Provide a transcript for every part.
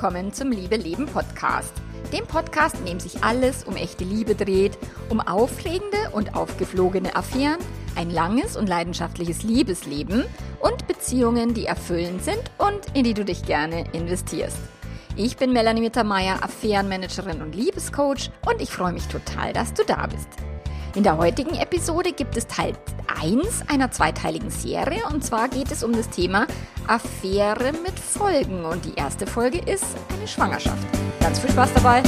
willkommen zum Liebe Leben Podcast. Dem Podcast, in dem sich alles um echte Liebe dreht, um aufregende und aufgeflogene Affären, ein langes und leidenschaftliches Liebesleben und Beziehungen, die erfüllend sind und in die du dich gerne investierst. Ich bin Melanie Mittermeier, Affärenmanagerin und Liebescoach und ich freue mich total, dass du da bist. In der heutigen Episode gibt es Teil 1 einer zweiteiligen Serie und zwar geht es um das Thema Affäre mit Folgen und die erste Folge ist eine Schwangerschaft. Ganz viel Spaß dabei!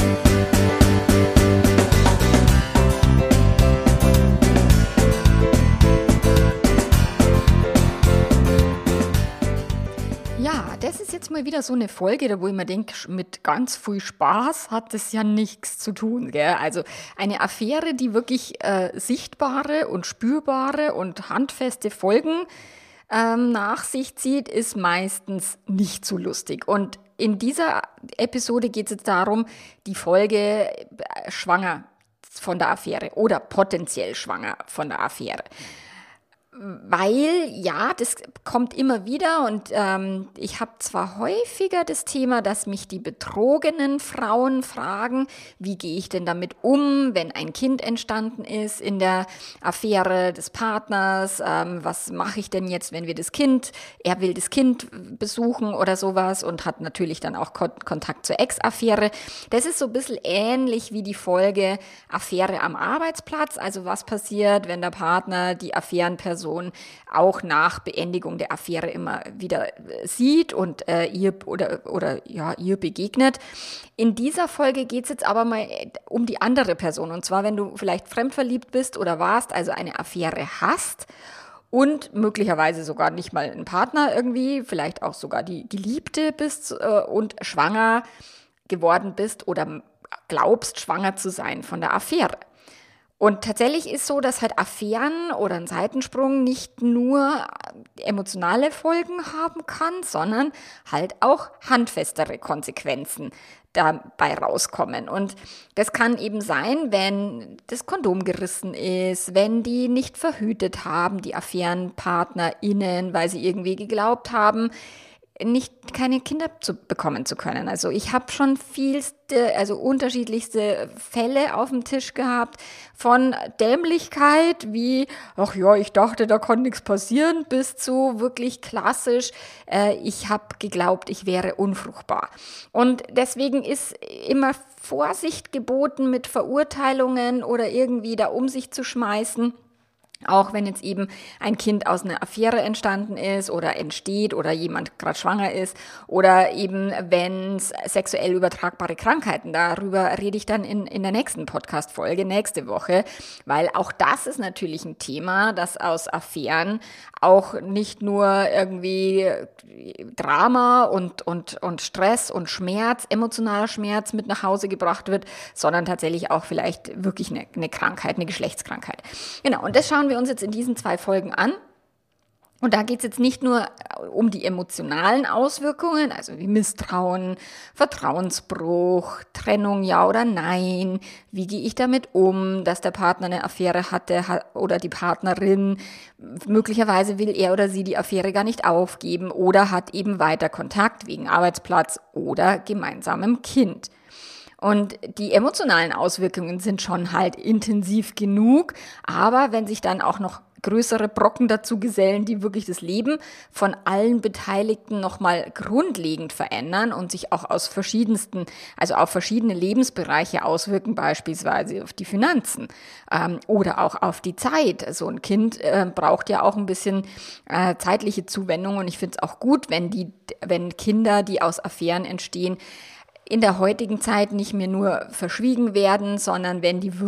Ja, das ist jetzt mal wieder so eine Folge, da wo ich mir denke, mit ganz viel Spaß hat das ja nichts zu tun. Gell? Also eine Affäre, die wirklich sichtbare und spürbare und handfeste Folgen nach sich zieht, ist meistens nicht so lustig. Und in dieser Episode geht es jetzt darum, die Folge schwanger von der Affäre oder potenziell schwanger von der Affäre. Weil, ja, das kommt immer wieder und ich habe zwar häufiger das Thema, dass mich die betrogenen Frauen fragen, wie gehe ich denn damit um, wenn ein Kind entstanden ist in der Affäre des Partners, was mache ich denn jetzt, wenn er will das Kind besuchen oder sowas und hat natürlich dann auch Kontakt zur Ex-Affäre. Das ist so ein bisschen ähnlich wie die Folge Affäre am Arbeitsplatz, also was passiert, wenn der Partner die Affärenperson auch nach Beendigung der Affäre immer wieder sieht und ihr begegnet. In dieser Folge geht es jetzt aber mal um die andere Person. Und zwar, wenn du vielleicht fremdverliebt bist oder warst, also eine Affäre hast und möglicherweise sogar nicht mal einen Partner irgendwie, vielleicht auch sogar die Geliebte bist und schwanger geworden bist oder glaubst, schwanger zu sein von der Affäre. Und tatsächlich ist so, dass halt Affären oder ein Seitensprung nicht nur emotionale Folgen haben kann, sondern halt auch handfestere Konsequenzen dabei rauskommen. Und das kann eben sein, wenn das Kondom gerissen ist, wenn die nicht verhütet haben, die AffärenpartnerInnen, weil sie irgendwie geglaubt haben, keine Kinder bekommen zu können. Also ich habe schon unterschiedlichste Fälle auf dem Tisch gehabt, von Dämlichkeit wie, ach ja, ich dachte, da kann nichts passieren, bis zu wirklich klassisch, ich habe geglaubt, ich wäre unfruchtbar. Und deswegen ist immer Vorsicht geboten mit Verurteilungen oder irgendwie da um sich zu schmeißen. Auch wenn jetzt eben ein Kind aus einer Affäre entstanden ist oder entsteht oder jemand gerade schwanger ist oder eben wenn es sexuell übertragbare Krankheiten, darüber rede ich dann in der nächsten Podcast-Folge nächste Woche, weil auch das ist natürlich ein Thema, das aus Affären auch nicht nur irgendwie Drama und Stress und Schmerz, emotionaler Schmerz mit nach Hause gebracht wird, sondern tatsächlich auch vielleicht wirklich eine Krankheit, eine Geschlechtskrankheit. Genau, und das schauen wir uns jetzt in diesen 2 Folgen an. Und da geht es jetzt nicht nur um die emotionalen Auswirkungen, also wie Misstrauen, Vertrauensbruch, Trennung, ja oder nein, wie gehe ich damit um, dass der Partner eine Affäre hatte oder die Partnerin, möglicherweise will er oder sie die Affäre gar nicht aufgeben oder hat eben weiter Kontakt wegen Arbeitsplatz oder gemeinsamem Kind. Und die emotionalen Auswirkungen sind schon halt intensiv genug, aber wenn sich dann auch noch größere Brocken dazu gesellen, die wirklich das Leben von allen Beteiligten nochmal grundlegend verändern und sich auch auf verschiedene Lebensbereiche auswirken, beispielsweise auf die Finanzen oder auch auf die Zeit. So ein Kind braucht ja auch ein bisschen zeitliche Zuwendung und ich finde es auch gut, wenn Kinder, die aus Affären entstehen, in der heutigen Zeit nicht mehr nur verschwiegen werden, sondern wenn die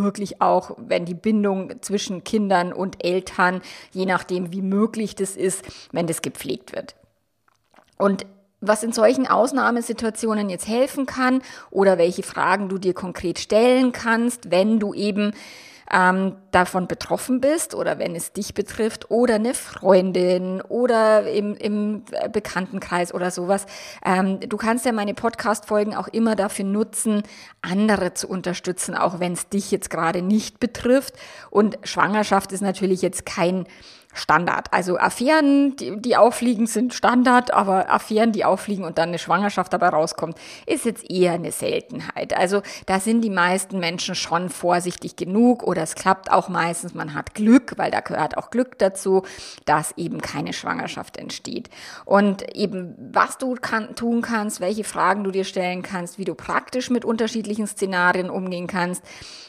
Bindung zwischen Kindern und Eltern, je nachdem wie möglich das ist, wenn das gepflegt wird. Und was in solchen Ausnahmesituationen jetzt helfen kann oder welche Fragen du dir konkret stellen kannst, wenn du eben davon betroffen bist oder wenn es dich betrifft oder eine Freundin oder im Bekanntenkreis oder sowas. Du kannst ja meine Podcast-Folgen auch immer dafür nutzen, andere zu unterstützen, auch wenn es dich jetzt gerade nicht betrifft. Und Schwangerschaft ist natürlich jetzt kein Standard. Also Affären, die auffliegen, sind Standard, aber Affären, die auffliegen und dann eine Schwangerschaft dabei rauskommt, ist jetzt eher eine Seltenheit. Also da sind die meisten Menschen schon vorsichtig genug oder es klappt auch meistens, man hat Glück, weil da gehört auch Glück dazu, dass eben keine Schwangerschaft entsteht. Und eben, was du tun kannst, welche Fragen du dir stellen kannst, wie du praktisch mit unterschiedlichen Szenarien umgehen kannst,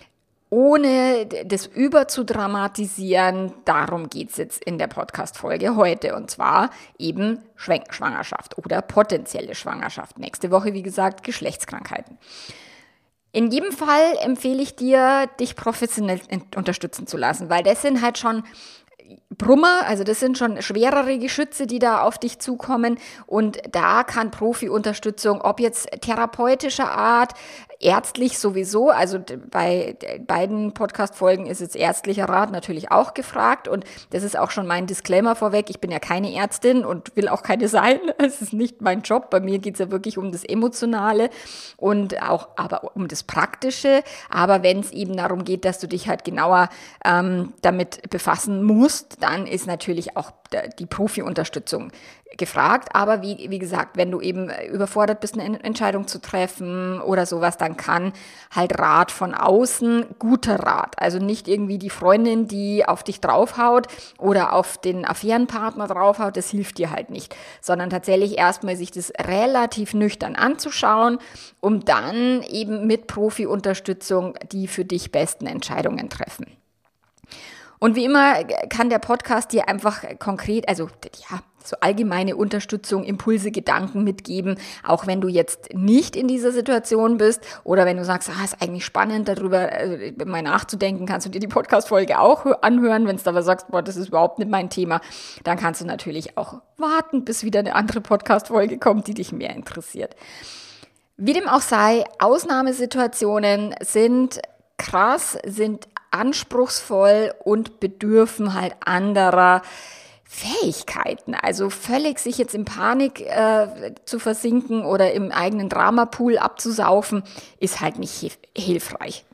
ohne das überzudramatisieren, darum geht's jetzt in der Podcast-Folge heute. Und zwar eben Schwangerschaft oder potenzielle Schwangerschaft. Nächste Woche, wie gesagt, Geschlechtskrankheiten. In jedem Fall empfehle ich dir, dich professionell unterstützen zu lassen, weil das sind halt schon Brummer, also das sind schon schwerere Geschütze, die da auf dich zukommen und da kann Profi-Unterstützung, ob jetzt therapeutischer Art, ärztlich sowieso, also bei beiden Podcast-Folgen ist jetzt ärztlicher Rat natürlich auch gefragt und das ist auch schon mein Disclaimer vorweg, ich bin ja keine Ärztin und will auch keine sein, es ist nicht mein Job, bei mir geht's ja wirklich um das Emotionale und auch aber um das Praktische, aber wenn es eben darum geht, dass du dich halt genauer damit befassen musst, dann ist natürlich auch die Profi-Unterstützung gefragt. Aber wie gesagt, wenn du eben überfordert bist, eine Entscheidung zu treffen oder sowas, dann kann halt Rat von außen, guter Rat. Also nicht irgendwie die Freundin, die auf dich draufhaut oder auf den Affärenpartner draufhaut, das hilft dir halt nicht. Sondern tatsächlich erstmal sich das relativ nüchtern anzuschauen, um dann eben mit Profi-Unterstützung die für dich besten Entscheidungen treffen. Und wie immer kann der Podcast dir einfach konkret, also ja, so allgemeine Unterstützung, Impulse, Gedanken mitgeben, auch wenn du jetzt nicht in dieser Situation bist oder wenn du sagst, ist eigentlich spannend, darüber mal nachzudenken, kannst du dir die Podcast-Folge auch anhören. Wenn du aber sagst, das ist überhaupt nicht mein Thema, dann kannst du natürlich auch warten, bis wieder eine andere Podcast-Folge kommt, die dich mehr interessiert. Wie dem auch sei, Ausnahmesituationen sind krass, sind anspruchsvoll und bedürfen halt anderer Fähigkeiten. Also völlig sich jetzt in Panik zu versinken oder im eigenen Dramapool abzusaufen, ist halt nicht hilfreich.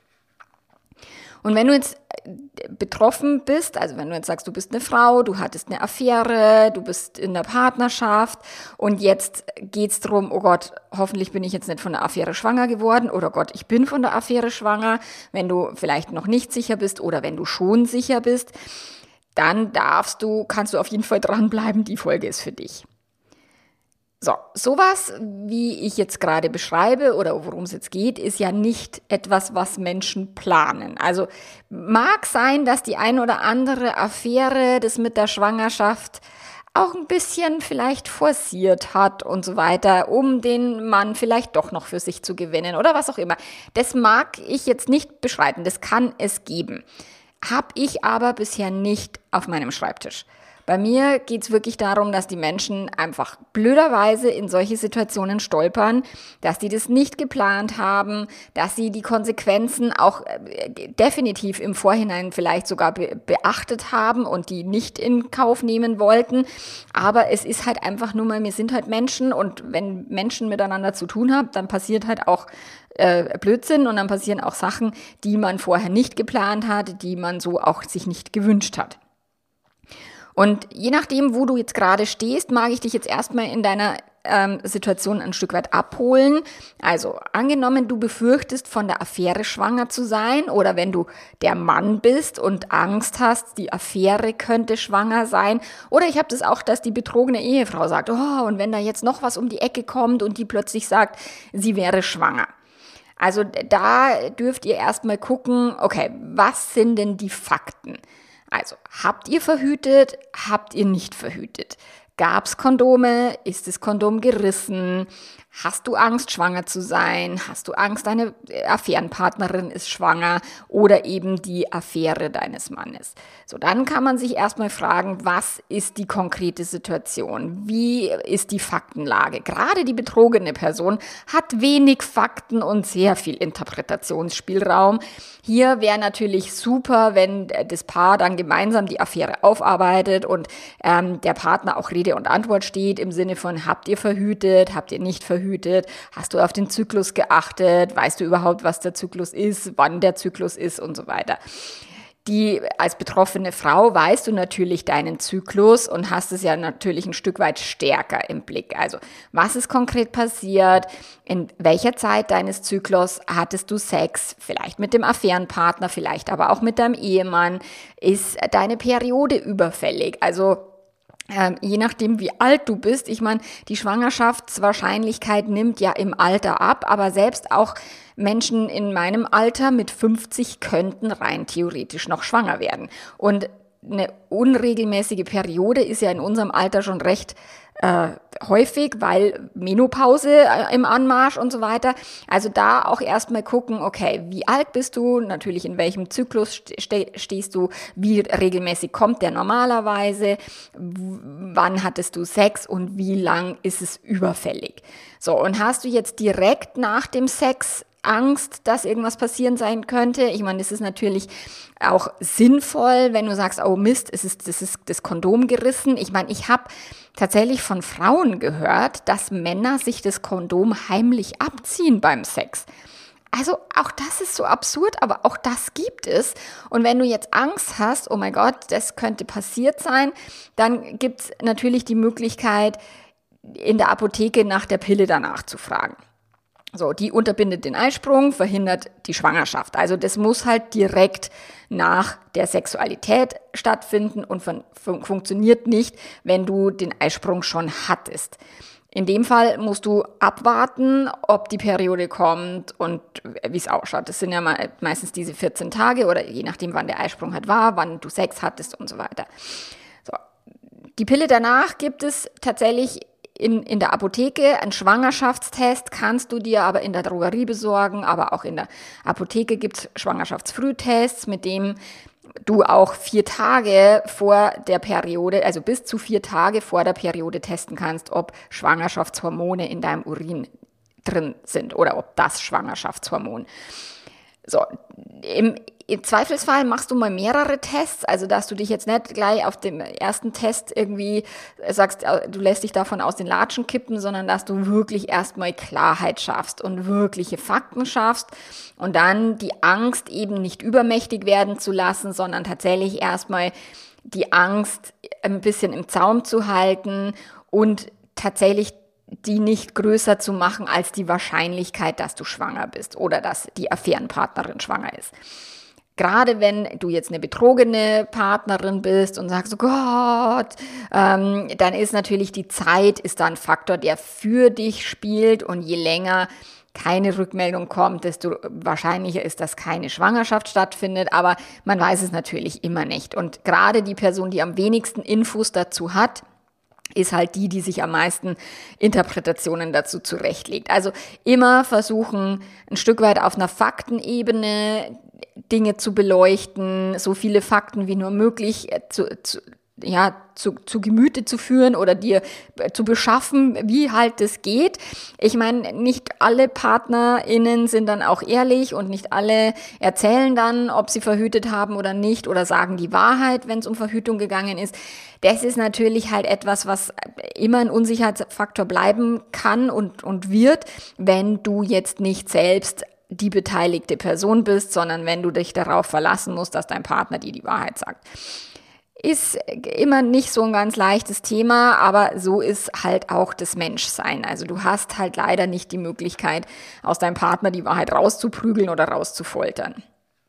Und wenn du jetzt betroffen bist, also wenn du jetzt sagst, du bist eine Frau, du hattest eine Affäre, du bist in der Partnerschaft und jetzt geht's drum, oh Gott, hoffentlich bin ich jetzt nicht von der Affäre schwanger geworden oder Gott, ich bin von der Affäre schwanger, wenn du vielleicht noch nicht sicher bist oder wenn du schon sicher bist, dann kannst du auf jeden Fall dranbleiben, die Folge ist für dich. So, sowas, wie ich jetzt gerade beschreibe oder worum es jetzt geht, ist ja nicht etwas, was Menschen planen. Also mag sein, dass die ein oder andere Affäre das mit der Schwangerschaft auch ein bisschen vielleicht forciert hat und so weiter, um den Mann vielleicht doch noch für sich zu gewinnen oder was auch immer. Das mag ich jetzt nicht beschreiten, das kann es geben. Hab ich aber bisher nicht auf meinem Schreibtisch. Bei mir geht's wirklich darum, dass die Menschen einfach blöderweise in solche Situationen stolpern, dass die das nicht geplant haben, dass sie die Konsequenzen auch definitiv im Vorhinein vielleicht sogar beachtet haben und die nicht in Kauf nehmen wollten. Aber es ist halt einfach nur mal, wir sind halt Menschen und wenn Menschen miteinander zu tun haben, dann passiert halt auch Blödsinn und dann passieren auch Sachen, die man vorher nicht geplant hat, die man so auch sich nicht gewünscht hat. Und je nachdem, wo du jetzt gerade stehst, mag ich dich jetzt erstmal in deiner Situation ein Stück weit abholen. Also angenommen, du befürchtest, von der Affäre schwanger zu sein oder wenn du der Mann bist und Angst hast, die Affäre könnte schwanger sein. Oder ich habe das auch, dass die betrogene Ehefrau sagt, und wenn da jetzt noch was um die Ecke kommt und die plötzlich sagt, sie wäre schwanger. Also da dürft ihr erstmal gucken, okay, was sind denn die Fakten? Also, habt ihr verhütet, habt ihr nicht verhütet? Gab's Kondome? Ist das Kondom gerissen? Hast du Angst, schwanger zu sein? Hast du Angst, deine Affärenpartnerin ist schwanger oder eben die Affäre deines Mannes? So, dann kann man sich erstmal fragen, was ist die konkrete Situation? Wie ist die Faktenlage? Gerade die betrogene Person hat wenig Fakten und sehr viel Interpretationsspielraum. Hier wäre natürlich super, wenn das Paar dann gemeinsam die Affäre aufarbeitet und der Partner auch Rede und Antwort steht im Sinne von, habt ihr verhütet, habt ihr nicht verhütet? Hast du auf den Zyklus geachtet? Weißt du überhaupt, was der Zyklus ist, wann der Zyklus ist und so weiter? als betroffene Frau weißt du natürlich deinen Zyklus und hast es ja natürlich ein Stück weit stärker im Blick. Also, was ist konkret passiert? In welcher Zeit deines Zyklus hattest du Sex? Vielleicht mit dem Affärenpartner, vielleicht aber auch mit deinem Ehemann. Ist deine Periode überfällig? Also, je nachdem, wie alt du bist, ich meine, die Schwangerschaftswahrscheinlichkeit nimmt ja im Alter ab, aber selbst auch Menschen in meinem Alter mit 50 könnten rein theoretisch noch schwanger werden. Und eine unregelmäßige Periode ist ja in unserem Alter schon recht häufig, weil Menopause im Anmarsch und so weiter. Also da auch erstmal gucken, okay, wie alt bist du, natürlich in welchem Zyklus stehst du, wie regelmäßig kommt der normalerweise, wann hattest du Sex und wie lang ist es überfällig. So, und hast du jetzt direkt nach dem Sex Angst, dass irgendwas passieren sein könnte? Ich meine, das ist natürlich auch sinnvoll, wenn du sagst, oh Mist, das ist das Kondom gerissen. Ich meine, ich habe tatsächlich von Frauen gehört, dass Männer sich das Kondom heimlich abziehen beim Sex. Also auch das ist so absurd, aber auch das gibt es. Und wenn du jetzt Angst hast, oh mein Gott, das könnte passiert sein, dann gibt es natürlich die Möglichkeit, in der Apotheke nach der Pille danach zu fragen. So, die unterbindet den Eisprung, verhindert die Schwangerschaft. Also das muss halt direkt nach der Sexualität stattfinden und funktioniert nicht, wenn du den Eisprung schon hattest. In dem Fall musst du abwarten, ob die Periode kommt und wie es ausschaut. Das sind ja meistens diese 14 Tage oder je nachdem, wann der Eisprung halt war, wann du Sex hattest und so weiter. So. Die Pille danach gibt es tatsächlich in der Apotheke. Ein Schwangerschaftstest kannst du dir aber in der Drogerie besorgen, aber auch in der Apotheke gibt es Schwangerschaftsfrühtests, mit dem du auch 4 Tage vor der Periode, also bis zu 4 Tage vor der Periode testen kannst, ob Schwangerschaftshormone in deinem Urin drin sind oder ob das Schwangerschaftshormon. So, im Zweifelsfall machst du mal mehrere Tests, also dass du dich jetzt nicht gleich auf dem ersten Test irgendwie sagst, du lässt dich davon aus den Latschen kippen, sondern dass du wirklich erstmal Klarheit schaffst und wirkliche Fakten schaffst und dann die Angst eben nicht übermächtig werden zu lassen, sondern tatsächlich erstmal die Angst ein bisschen im Zaum zu halten und tatsächlich die nicht größer zu machen als die Wahrscheinlichkeit, dass du schwanger bist oder dass die Affärenpartnerin schwanger ist. Gerade wenn du jetzt eine betrogene Partnerin bist und sagst, oh Gott, dann ist natürlich die Zeit ist da ein Faktor, der für dich spielt und je länger keine Rückmeldung kommt, desto wahrscheinlicher ist, dass keine Schwangerschaft stattfindet, aber man weiß es natürlich immer nicht. Und gerade die Person, die am wenigsten Infos dazu hat, ist halt die sich am meisten Interpretationen dazu zurechtlegt. Also immer versuchen, ein Stück weit auf einer Faktenebene Dinge zu beleuchten, so viele Fakten wie nur möglich zu Gemüte zu führen oder dir zu beschaffen, wie halt das geht. Ich meine, nicht alle PartnerInnen sind dann auch ehrlich und nicht alle erzählen dann, ob sie verhütet haben oder nicht oder sagen die Wahrheit, wenn es um Verhütung gegangen ist. Das ist natürlich halt etwas, was immer ein Unsicherheitsfaktor bleiben kann und wird, wenn du jetzt nicht selbst die beteiligte Person bist, sondern wenn du dich darauf verlassen musst, dass dein Partner dir die Wahrheit sagt. Ist immer nicht so ein ganz leichtes Thema, aber so ist halt auch das Menschsein. Also du hast halt leider nicht die Möglichkeit, aus deinem Partner die Wahrheit rauszuprügeln oder rauszufoltern.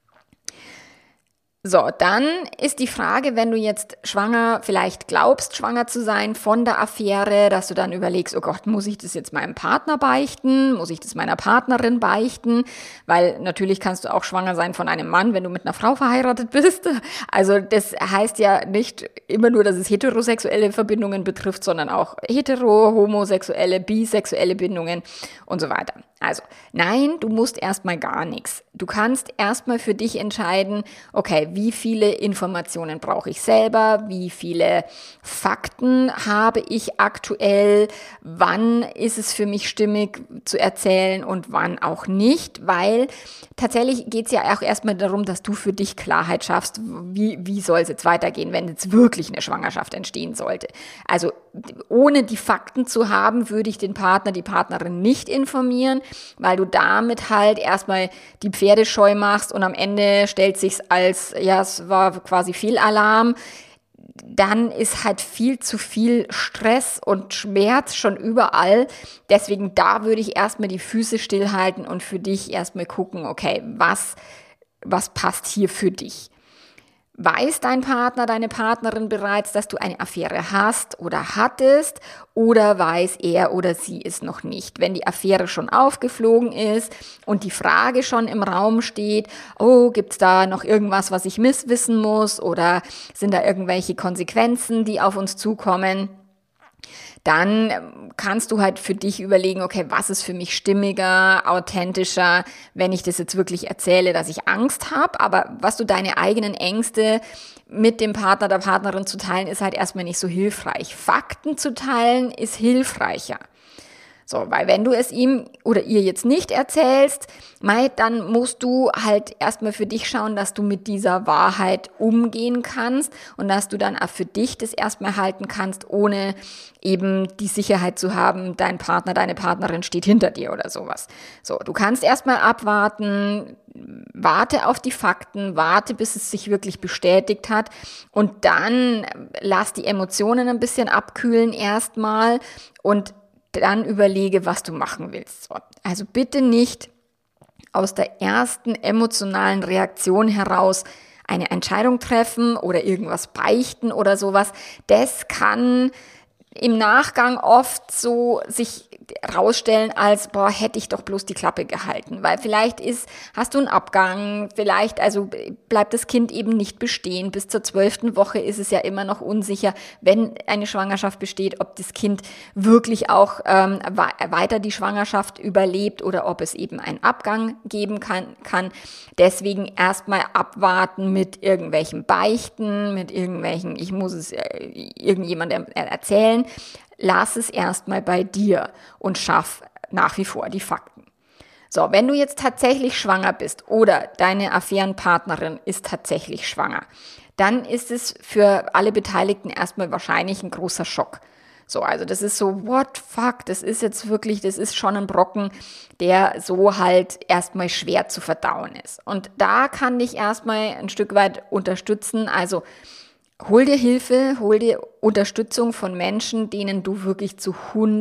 So, dann ist die Frage, wenn du jetzt vielleicht glaubst, schwanger zu sein von der Affäre, dass du dann überlegst, oh Gott, muss ich das jetzt meinem Partner beichten? Muss ich das meiner Partnerin beichten? Weil natürlich kannst du auch schwanger sein von einem Mann, wenn du mit einer Frau verheiratet bist. Also das heißt ja nicht immer nur, dass es heterosexuelle Verbindungen betrifft, sondern auch homosexuelle, bisexuelle Bindungen und so weiter. Also, nein, du musst erstmal gar nichts. Du kannst erstmal für dich entscheiden, okay, wie viele Informationen brauche ich selber, wie viele Fakten habe ich aktuell, wann ist es für mich stimmig zu erzählen und wann auch nicht, weil tatsächlich geht es ja auch erstmal darum, dass du für dich Klarheit schaffst, wie soll es jetzt weitergehen, wenn jetzt wirklich eine Schwangerschaft entstehen sollte. Also, ohne die Fakten zu haben, würde ich den Partner, die Partnerin nicht informieren, weil du damit halt erstmal die Pferde scheu machst und am Ende stellt sich's als ja, es war quasi Fehlalarm, dann ist halt viel zu viel Stress und Schmerz schon überall. Deswegen da würde ich erstmal die Füße stillhalten und für dich erstmal gucken, okay, was passt hier für dich? Weiß dein Partner, deine Partnerin bereits, dass du eine Affäre hast oder hattest, oder weiß er oder sie es noch nicht? Wenn die Affäre schon aufgeflogen ist und die Frage schon im Raum steht, oh, gibt's da noch irgendwas, was ich wissen muss, oder sind da irgendwelche Konsequenzen, die auf uns zukommen? Dann kannst du halt für dich überlegen, okay, was ist für mich stimmiger, authentischer, wenn ich das jetzt wirklich erzähle, dass ich Angst habe. Aber was du deine eigenen Ängste mit dem Partner, der Partnerin zu teilen, ist halt erstmal nicht so hilfreich. Fakten zu teilen ist hilfreicher. So, weil wenn du es ihm oder ihr jetzt nicht erzählst, dann musst du halt erstmal für dich schauen, dass du mit dieser Wahrheit umgehen kannst und dass du dann auch für dich das erstmal halten kannst, ohne eben die Sicherheit zu haben, dein Partner, deine Partnerin steht hinter dir oder sowas. So, du kannst erstmal abwarten, warte auf die Fakten, warte, bis es sich wirklich bestätigt hat und dann lass die Emotionen ein bisschen abkühlen erstmal und dann überlege, was du machen willst. Also bitte nicht aus der ersten emotionalen Reaktion heraus eine Entscheidung treffen oder irgendwas beichten oder sowas. Das kann im Nachgang oft so sich rausstellen als, boah, hätte ich doch bloß die Klappe gehalten, weil vielleicht hast du einen Abgang, vielleicht, also bleibt das Kind eben nicht bestehen. Bis zur 12. Woche ist es ja immer noch unsicher, wenn eine Schwangerschaft besteht, ob das Kind wirklich auch weiter die Schwangerschaft überlebt oder ob es eben einen Abgang geben kann. Deswegen erstmal abwarten mit irgendwelchen Beichten, mit irgendwelchen, ich muss es irgendjemandem erzählen. Lass es erstmal bei dir und schaff nach wie vor die Fakten. So, wenn du jetzt tatsächlich schwanger bist oder deine Affärenpartnerin ist tatsächlich schwanger, dann ist es für alle Beteiligten erstmal wahrscheinlich ein großer Schock. So, also das ist so, what fuck, das ist schon ein Brocken, der so halt erstmal schwer zu verdauen ist. Und da kann dich erstmal ein Stück weit unterstützen, also hol dir Hilfe, hol dir Unterstützung von Menschen, denen du wirklich zu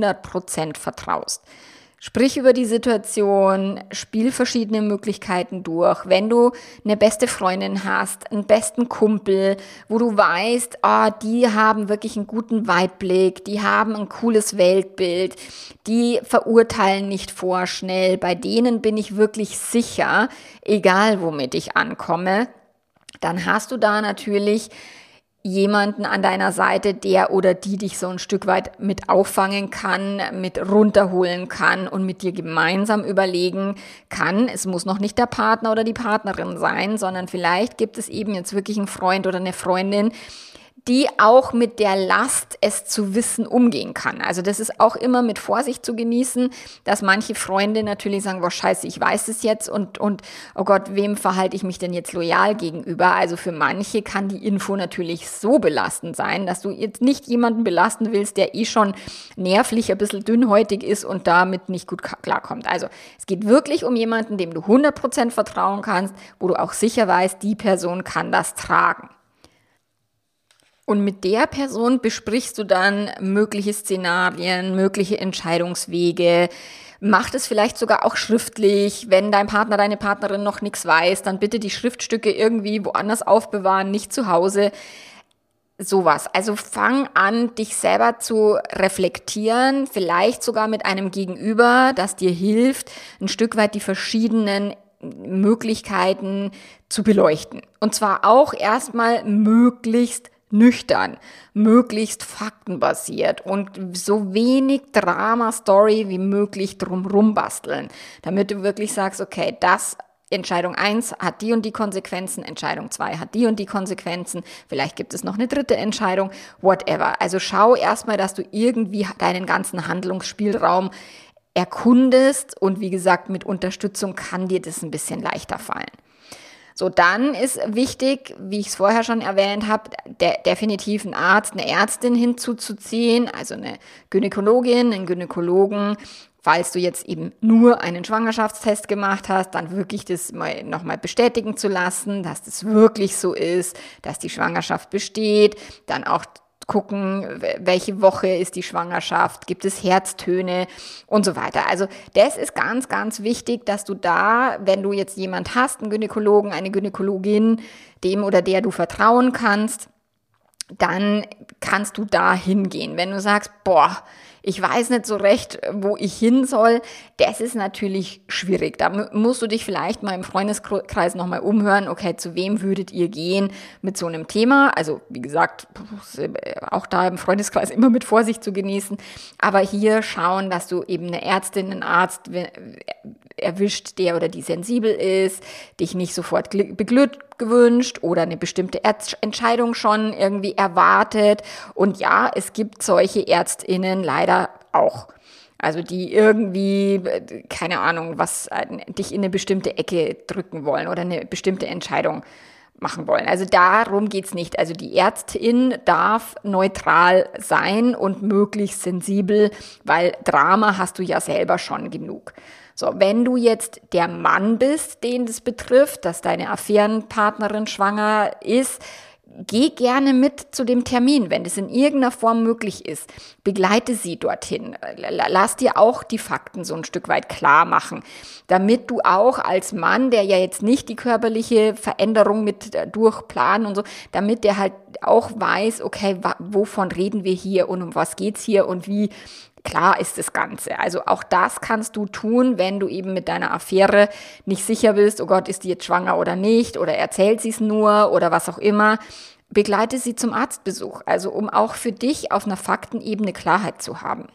100% vertraust. Sprich über die Situation, spiel verschiedene Möglichkeiten durch. Wenn du eine beste Freundin hast, einen besten Kumpel, wo du weißt, die haben wirklich einen guten Weitblick, die haben ein cooles Weltbild, die verurteilen nicht vorschnell, bei denen bin ich wirklich sicher, egal womit ich ankomme, dann hast du da natürlich jemanden an deiner Seite, der oder die dich so ein Stück weit mit auffangen kann, mit runterholen kann und mit dir gemeinsam überlegen kann. Es muss noch nicht der Partner oder die Partnerin sein, sondern vielleicht gibt es eben jetzt wirklich einen Freund oder eine Freundin, die auch mit der Last, es zu wissen, umgehen kann. Also das ist auch immer mit Vorsicht zu genießen, dass manche Freunde natürlich sagen, boah, scheiße, ich weiß es jetzt und oh Gott, wem verhalte ich mich denn jetzt loyal gegenüber? Also für manche kann die Info natürlich so belastend sein, dass du jetzt nicht jemanden belasten willst, der schon nervlich ein bisschen dünnhäutig ist und damit nicht gut klarkommt. Also es geht wirklich um jemanden, dem du 100% vertrauen kannst, wo du auch sicher weißt, die Person kann das tragen. Und mit der Person besprichst du dann mögliche Szenarien, mögliche Entscheidungswege. Mach das vielleicht sogar auch schriftlich. Wenn dein Partner, deine Partnerin noch nichts weiß, dann bitte die Schriftstücke irgendwie woanders aufbewahren, nicht zu Hause. Sowas. Also fang an, dich selber zu reflektieren, vielleicht sogar mit einem Gegenüber, das dir hilft, ein Stück weit die verschiedenen Möglichkeiten zu beleuchten. Und zwar auch erstmal möglichst nüchtern, möglichst faktenbasiert und so wenig Drama-Story wie möglich drumrum basteln, damit du wirklich sagst, okay, Entscheidung 1 hat die und die Konsequenzen, Entscheidung 2 hat die und die Konsequenzen, vielleicht gibt es noch eine dritte Entscheidung, whatever. Also schau erstmal, dass du irgendwie deinen ganzen Handlungsspielraum erkundest und wie gesagt, mit Unterstützung kann dir das ein bisschen leichter fallen. So, dann ist wichtig, wie ich es vorher schon erwähnt habe, definitiv einen Arzt, eine Ärztin hinzuzuziehen, also eine Gynäkologin, einen Gynäkologen, falls du jetzt eben nur einen Schwangerschaftstest gemacht hast, dann wirklich das nochmal bestätigen zu lassen, dass das wirklich so ist, dass die Schwangerschaft besteht, dann auch gucken, welche Woche ist die Schwangerschaft, gibt es Herztöne und so weiter. Also das ist ganz, ganz wichtig, dass du da, wenn du jetzt jemand hast, einen Gynäkologen, eine Gynäkologin, dem oder der du vertrauen kannst, dann kannst du da hingehen. Wenn du sagst, boah, ich weiß nicht so recht, wo ich hin soll, das ist natürlich schwierig. Da musst du dich vielleicht mal im Freundeskreis nochmal umhören, okay, zu wem würdet ihr gehen mit so einem Thema? Also wie gesagt, auch da im Freundeskreis immer mit Vorsicht zu genießen, aber hier schauen, dass du eben eine Ärztin, einen Arzt erwischt, der oder die sensibel ist, dich nicht sofort beglückwünscht oder eine bestimmte Entscheidung schon irgendwie erwartet. Und ja, es gibt solche ÄrztInnen leider auch. Also die irgendwie, keine Ahnung, dich in eine bestimmte Ecke drücken wollen oder eine bestimmte Entscheidung machen wollen. Also darum geht's nicht. Also die Ärztin darf neutral sein und möglichst sensibel, weil Drama hast du ja selber schon genug. So, wenn du jetzt der Mann bist, den das betrifft, dass deine Affärenpartnerin schwanger ist, geh gerne mit zu dem Termin, wenn das in irgendeiner Form möglich ist. Begleite sie dorthin. Lass dir auch die Fakten so ein Stück weit klar machen, damit du auch als Mann, der ja jetzt nicht die körperliche Veränderung mit durchplanen und so, damit der halt auch weiß, okay, wovon reden wir hier und um was geht's hier und wie klar ist das Ganze. Also auch das kannst du tun, wenn du eben mit deiner Affäre nicht sicher bist, oh Gott, ist die jetzt schwanger oder nicht, oder erzählt sie es nur oder was auch immer. Begleite sie zum Arztbesuch, also um auch für dich auf einer Faktenebene Klarheit zu haben.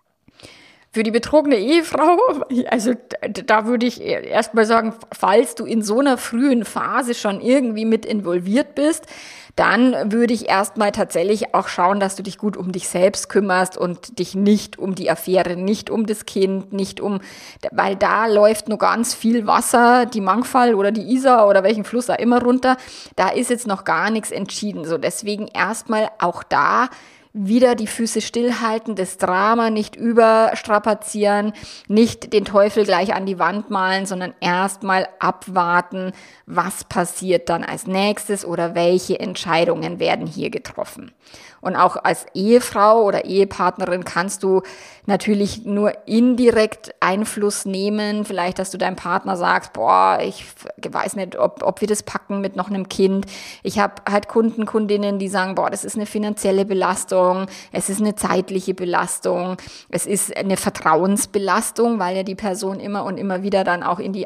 Für die betrogene Ehefrau, also da würde ich erstmal sagen, falls du in so einer frühen Phase schon irgendwie mit involviert bist, dann würde ich erstmal tatsächlich auch schauen, dass du dich gut um dich selbst kümmerst und dich nicht um die Affäre, nicht um das Kind, weil da läuft nur ganz viel Wasser, die Mangfall oder die Isar oder welchen Fluss auch immer runter. Da ist jetzt noch gar nichts entschieden. So, deswegen erstmal auch da wieder die Füße stillhalten, das Drama nicht überstrapazieren, nicht den Teufel gleich an die Wand malen, sondern erstmal abwarten, was passiert dann als nächstes oder welche Entscheidungen werden hier getroffen. Und auch als Ehefrau oder Ehepartnerin kannst du natürlich nur indirekt Einfluss nehmen. Vielleicht, dass du deinem Partner sagst, boah, ich weiß nicht, ob wir das packen mit noch einem Kind. Ich habe halt Kundinnen, die sagen, boah, das ist eine finanzielle Belastung, es ist eine zeitliche Belastung, es ist eine Vertrauensbelastung, weil ja die Person immer und immer wieder dann auch in die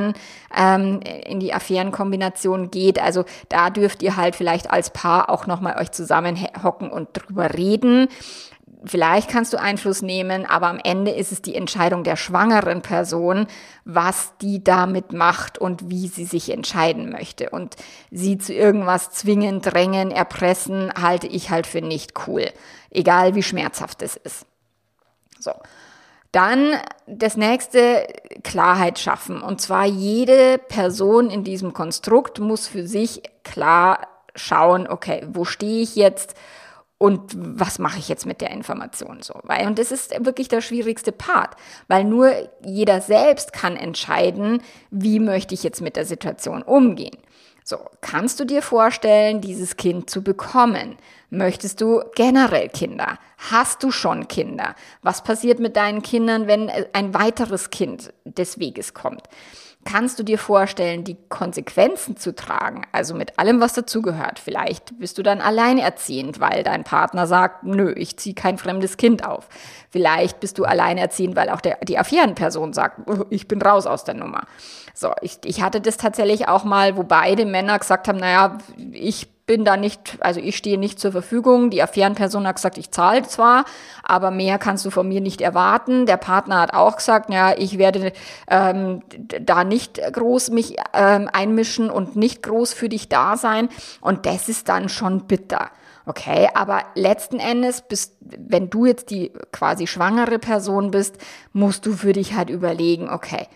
Affärenkombination geht. Also da dürft ihr halt vielleicht als Paar auch nochmal euch zusammenhocken und drüber reden. Vielleicht kannst du Einfluss nehmen, aber am Ende ist es die Entscheidung der schwangeren Person, was die damit macht und wie sie sich entscheiden möchte. Und sie zu irgendwas zwingen, drängen, erpressen, halte ich halt für nicht cool. Egal wie schmerzhaft es ist. So. Dann das nächste, Klarheit schaffen. Und zwar jede Person in diesem Konstrukt muss für sich klar schauen, okay, wo stehe ich jetzt? Und was mache ich jetzt mit der Information so? Und das ist wirklich der schwierigste Part, weil nur jeder selbst kann entscheiden, wie möchte ich jetzt mit der Situation umgehen. So, kannst du dir vorstellen, dieses Kind zu bekommen? Möchtest du generell Kinder? Hast du schon Kinder? Was passiert mit deinen Kindern, wenn ein weiteres Kind des Weges kommt? Kannst du dir vorstellen, die Konsequenzen zu tragen, also mit allem, was dazugehört? Vielleicht bist du dann alleinerziehend, weil dein Partner sagt, nö, ich ziehe kein fremdes Kind auf. Vielleicht bist du alleinerziehend, weil auch die Affärenperson sagt, ich bin raus aus der Nummer. So, ich hatte das tatsächlich auch mal, wo beide Männer gesagt haben, naja, ich stehe nicht zur Verfügung. Die Affärenperson hat gesagt, ich zahle zwar, aber mehr kannst du von mir nicht erwarten. Der Partner hat auch gesagt, ja, ich werde da nicht groß mich einmischen und nicht groß für dich da sein. Und das ist dann schon bitter. Okay, aber letzten Endes, wenn du jetzt die quasi schwangere Person bist, musst du für dich halt überlegen, okay,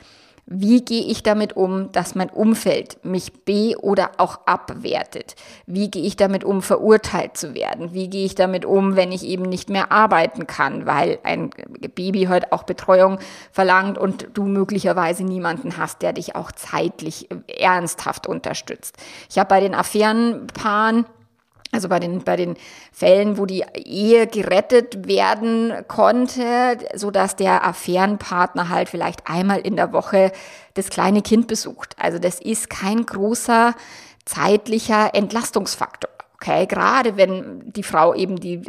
Wie gehe ich damit um, dass mein Umfeld mich oder auch abwertet? Wie gehe ich damit um, verurteilt zu werden? Wie gehe ich damit um, wenn ich eben nicht mehr arbeiten kann, weil ein Baby heute auch Betreuung verlangt und du möglicherweise niemanden hast, der dich auch zeitlich ernsthaft unterstützt? Ich habe bei den Affärenpaaren, also bei den Fällen, wo die Ehe gerettet werden konnte, so dass der Affärenpartner halt vielleicht einmal in der Woche das kleine Kind besucht. Also das ist kein großer zeitlicher Entlastungsfaktor. Okay, gerade wenn die Frau eben die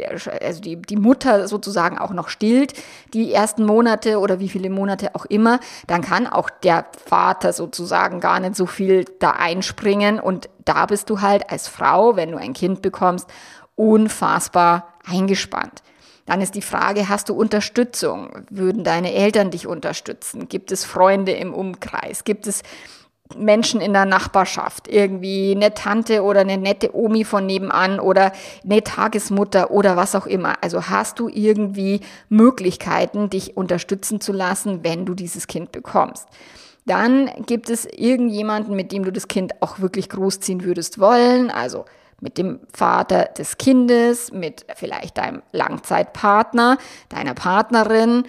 Mutter sozusagen auch noch stillt, die ersten Monate oder wie viele Monate auch immer, dann kann auch der Vater sozusagen gar nicht so viel da einspringen. Und da bist du halt als Frau, wenn du ein Kind bekommst, unfassbar eingespannt. Dann ist die Frage, hast du Unterstützung? Würden deine Eltern dich unterstützen? Gibt es Freunde im Umkreis? Gibt es Menschen in der Nachbarschaft, irgendwie eine Tante oder eine nette Omi von nebenan oder eine Tagesmutter oder was auch immer. Also hast du irgendwie Möglichkeiten, dich unterstützen zu lassen, wenn du dieses Kind bekommst. Dann gibt es irgendjemanden, mit dem du das Kind auch wirklich großziehen würdest wollen, also mit dem Vater des Kindes, mit vielleicht deinem Langzeitpartner, deiner Partnerin.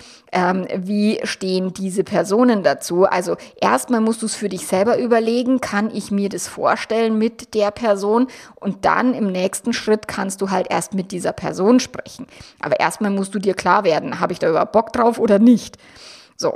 Wie stehen diese Personen dazu? Also erstmal musst du es für dich selber überlegen, kann ich mir das vorstellen mit der Person? Und dann im nächsten Schritt kannst du halt erst mit dieser Person sprechen. Aber erstmal musst du dir klar werden, habe ich da überhaupt Bock drauf oder nicht? So.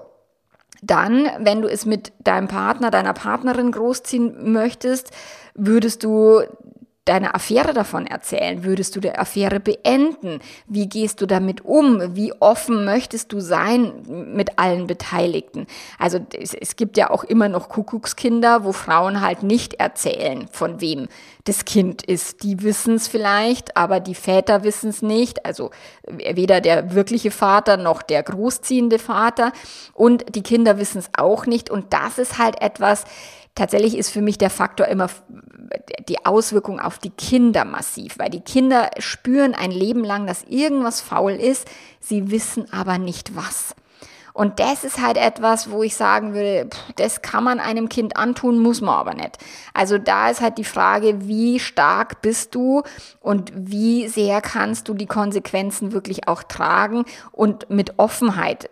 Dann, wenn du es mit deinem Partner, deiner Partnerin großziehen möchtest, würdest du deine Affäre davon erzählen? Würdest du die Affäre beenden? Wie gehst du damit um? Wie offen möchtest du sein mit allen Beteiligten? Also es gibt ja auch immer noch Kuckuckskinder, wo Frauen halt nicht erzählen, von wem das Kind ist. Die wissen es vielleicht, aber die Väter wissen es nicht. Also weder der wirkliche Vater noch der großziehende Vater. Und die Kinder wissen es auch nicht. Und das ist halt etwas, tatsächlich ist für mich der Faktor immer die Auswirkung auf die Kinder massiv, weil die Kinder spüren ein Leben lang, dass irgendwas faul ist, sie wissen aber nicht was. Und das ist halt etwas, wo ich sagen würde, das kann man einem Kind antun, muss man aber nicht. Also da ist halt die Frage, wie stark bist du und wie sehr kannst du die Konsequenzen wirklich auch tragen und mit Offenheit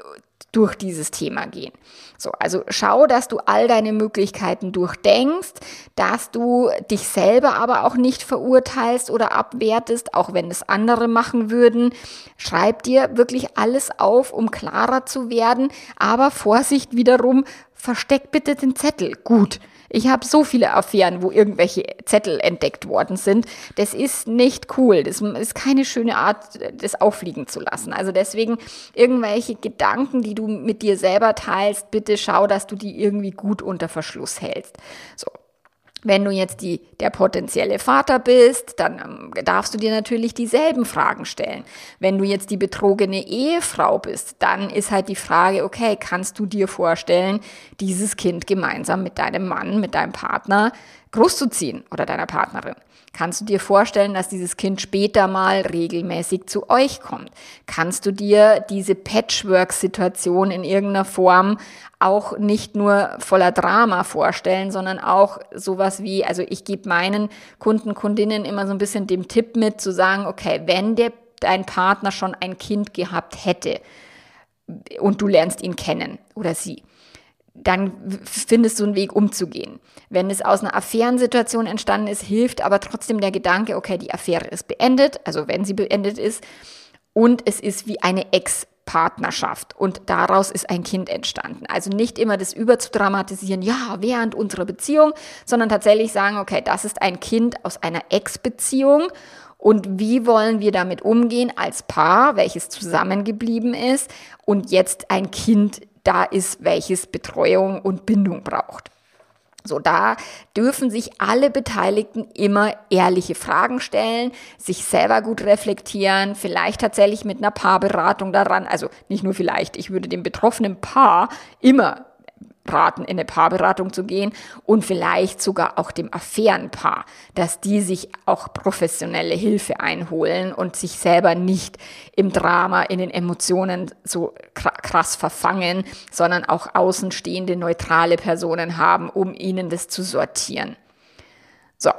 durch dieses Thema gehen. So, also schau, dass du all deine Möglichkeiten durchdenkst, dass du dich selber aber auch nicht verurteilst oder abwertest, auch wenn es andere machen würden. Schreib dir wirklich alles auf, um klarer zu werden, aber Vorsicht wiederum, versteck bitte den Zettel. Gut. Ich habe so viele Affären, wo irgendwelche Zettel entdeckt worden sind. Das ist nicht cool. Das ist keine schöne Art, das auffliegen zu lassen. Also deswegen irgendwelche Gedanken, die du mit dir selber teilst, bitte schau, dass du die irgendwie gut unter Verschluss hältst. So. Wenn du jetzt der potenzielle Vater bist, dann darfst du dir natürlich dieselben Fragen stellen. Wenn du jetzt die betrogene Ehefrau bist, dann ist halt die Frage, okay, kannst du dir vorstellen, dieses Kind gemeinsam mit deinem Mann, mit deinem Partner großzuziehen oder deiner Partnerin? Kannst du dir vorstellen, dass dieses Kind später mal regelmäßig zu euch kommt? Kannst du dir diese Patchwork-Situation in irgendeiner Form auch nicht nur voller Drama vorstellen, sondern auch sowas wie, also ich gebe meinen Kunden, Kundinnen immer so ein bisschen den Tipp mit, zu sagen, okay, wenn dein Partner schon ein Kind gehabt hätte und du lernst ihn kennen oder sie, dann findest du einen Weg umzugehen. Wenn es aus einer Affärensituation entstanden ist, hilft aber trotzdem der Gedanke, okay, die Affäre ist beendet, also wenn sie beendet ist, und es ist wie eine Ex-Partnerschaft und daraus ist ein Kind entstanden. Also nicht immer das überzudramatisieren, ja, während unserer Beziehung, sondern tatsächlich sagen, okay, das ist ein Kind aus einer Ex-Beziehung und wie wollen wir damit umgehen als Paar, welches zusammengeblieben ist und jetzt ein Kind da ist, welches Betreuung und Bindung braucht. So, da dürfen sich alle Beteiligten immer ehrliche Fragen stellen, sich selber gut reflektieren, vielleicht tatsächlich mit einer Paarberatung daran, also nicht nur vielleicht, ich würde dem betroffenen Paar immer raten, in eine Paarberatung zu gehen und vielleicht sogar auch dem Affärenpaar, dass die sich auch professionelle Hilfe einholen und sich selber nicht im Drama, in den Emotionen so krass verfangen, sondern auch außenstehende, neutrale Personen haben, um ihnen das zu sortieren. So.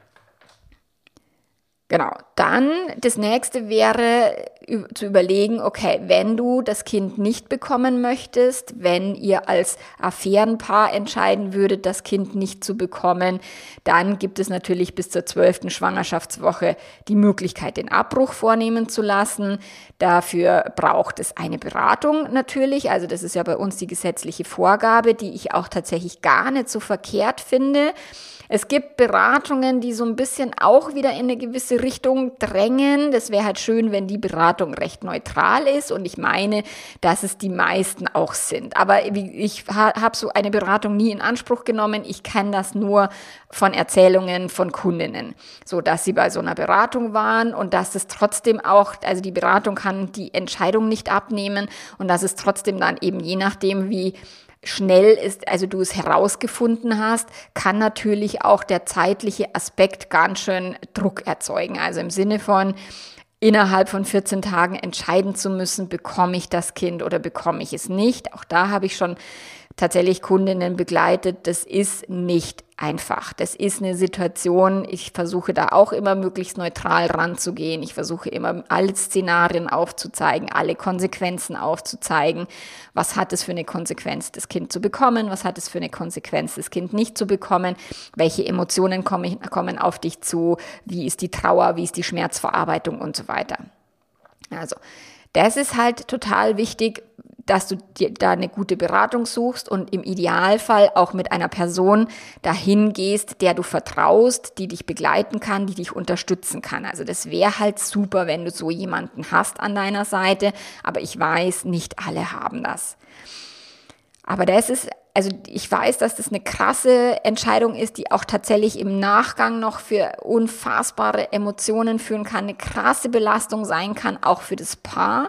Genau, dann das nächste wäre zu überlegen, okay, wenn du das Kind nicht bekommen möchtest, wenn ihr als Affärenpaar entscheiden würdet, das Kind nicht zu bekommen, dann gibt es natürlich bis zur 12. Schwangerschaftswoche die Möglichkeit, den Abbruch vornehmen zu lassen. Dafür braucht es eine Beratung natürlich, also das ist ja bei uns die gesetzliche Vorgabe, die ich auch tatsächlich gar nicht so verkehrt finde. Es gibt Beratungen, die so ein bisschen auch wieder in eine gewisse Richtung drängen. Das wäre halt schön, wenn die Beratung recht neutral ist. Und ich meine, dass es die meisten auch sind. Aber ich habe so eine Beratung nie in Anspruch genommen. Ich kenne das nur von Erzählungen von Kundinnen, so dass sie bei so einer Beratung waren und dass es trotzdem auch, also die Beratung kann die Entscheidung nicht abnehmen und dass es trotzdem dann eben je nachdem, wie schnell ist, also du es herausgefunden hast, kann natürlich auch der zeitliche Aspekt ganz schön Druck erzeugen. Also im Sinne von, innerhalb von 14 Tagen entscheiden zu müssen, bekomme ich das Kind oder bekomme ich es nicht. Auch da habe ich schon tatsächlich Kundinnen begleitet. Das ist nicht einfach. Das ist eine Situation, ich versuche da auch immer möglichst neutral ranzugehen. Ich versuche immer alle Szenarien aufzuzeigen, alle Konsequenzen aufzuzeigen. Was hat es für eine Konsequenz, das Kind zu bekommen? Was hat es für eine Konsequenz, das Kind nicht zu bekommen? Welche Emotionen kommen auf dich zu? Wie ist die Trauer? Wie ist die Schmerzverarbeitung und so weiter? Also, das ist halt total wichtig, dass du dir da eine gute Beratung suchst und im Idealfall auch mit einer Person dahin gehst, der du vertraust, die dich begleiten kann, die dich unterstützen kann. Also das wäre halt super, wenn du so jemanden hast an deiner Seite, aber ich weiß, nicht alle haben das. Aber also ich weiß, dass das eine krasse Entscheidung ist, die auch tatsächlich im Nachgang noch für unfassbare Emotionen führen kann, eine krasse Belastung sein kann, auch für das Paar,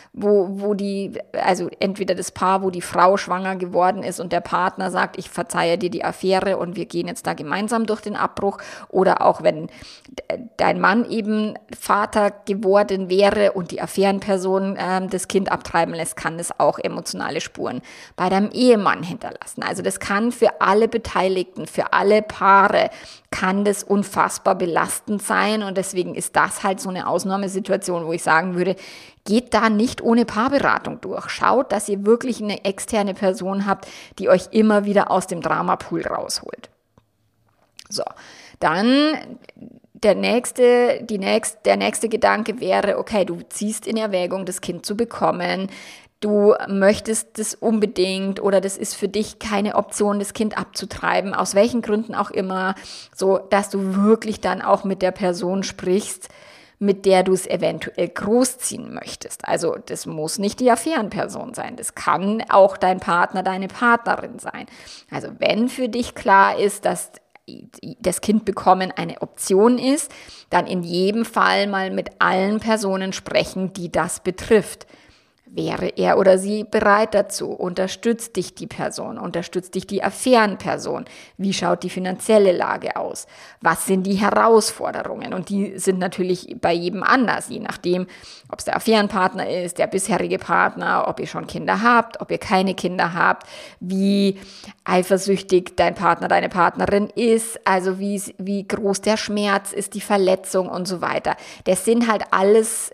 also entweder das Paar, wo die Frau schwanger geworden ist und der Partner sagt, ich verzeihe dir die Affäre und wir gehen jetzt da gemeinsam durch den Abbruch, oder auch wenn dein Mann eben Vater geworden wäre und die Affärenperson das Kind abtreiben lässt, kann das auch emotionale Spuren bei deinem Ehemann hinterlassen. Also das kann für alle Beteiligten, für alle Paare kann das unfassbar belastend sein und deswegen ist das halt so eine Ausnahmesituation, wo ich sagen würde, geht da nicht ohne Paarberatung durch. Schaut, dass ihr wirklich eine externe Person habt, die euch immer wieder aus dem Dramapool rausholt. So, dann der nächste Gedanke wäre, okay, du ziehst in Erwägung, das Kind zu bekommen. Du möchtest das unbedingt oder das ist für dich keine Option, das Kind abzutreiben, aus welchen Gründen auch immer, so dass du wirklich dann auch mit der Person sprichst, mit der du es eventuell großziehen möchtest. Also das muss nicht die Affärenperson sein. Das kann auch dein Partner, deine Partnerin sein. Also wenn für dich klar ist, dass das Kind bekommen eine Option ist, dann in jedem Fall mal mit allen Personen sprechen, die das betrifft. Wäre er oder sie bereit dazu? Unterstützt dich die Person? Unterstützt dich die Affärenperson? Wie schaut die finanzielle Lage aus? Was sind die Herausforderungen? Und die sind natürlich bei jedem anders, je nachdem, ob es der Affärenpartner ist, der bisherige Partner, ob ihr schon Kinder habt, ob ihr keine Kinder habt, wie eifersüchtig dein Partner, deine Partnerin ist, also wie groß der Schmerz ist, die Verletzung und so weiter. Das sind halt alles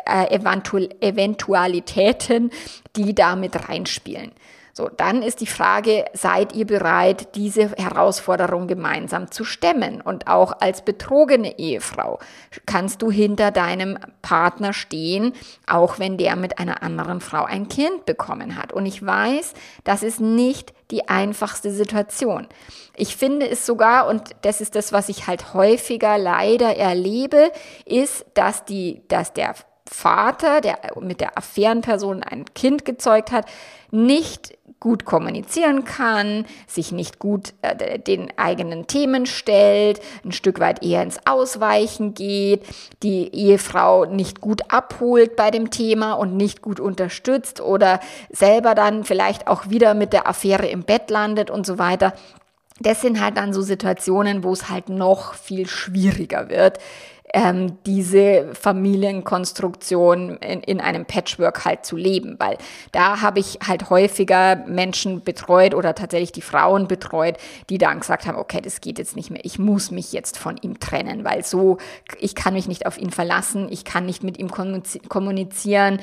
Eventualitäten, die da mit reinspielen. So, dann ist die Frage, seid ihr bereit, diese Herausforderung gemeinsam zu stemmen? Und auch als betrogene Ehefrau kannst du hinter deinem Partner stehen, auch wenn der mit einer anderen Frau ein Kind bekommen hat. Und ich weiß, das ist nicht die einfachste Situation. Ich finde es sogar, und das ist das, was ich halt häufiger leider erlebe, ist, dass der Vater, der mit der Affärenperson ein Kind gezeugt hat, nicht gut kommunizieren kann, sich nicht gut den eigenen Themen stellt, ein Stück weit eher ins Ausweichen geht, die Ehefrau nicht gut abholt bei dem Thema und nicht gut unterstützt oder selber dann vielleicht auch wieder mit der Affäre im Bett landet und so weiter. Das sind halt dann so Situationen, wo es halt noch viel schwieriger wird, diese Familienkonstruktion in einem Patchwork halt zu leben, weil da habe ich halt häufiger Menschen betreut oder tatsächlich die Frauen betreut, die dann gesagt haben, okay, das geht jetzt nicht mehr, ich muss mich jetzt von ihm trennen, weil so, ich kann mich nicht auf ihn verlassen, ich kann nicht mit ihm kommunizieren,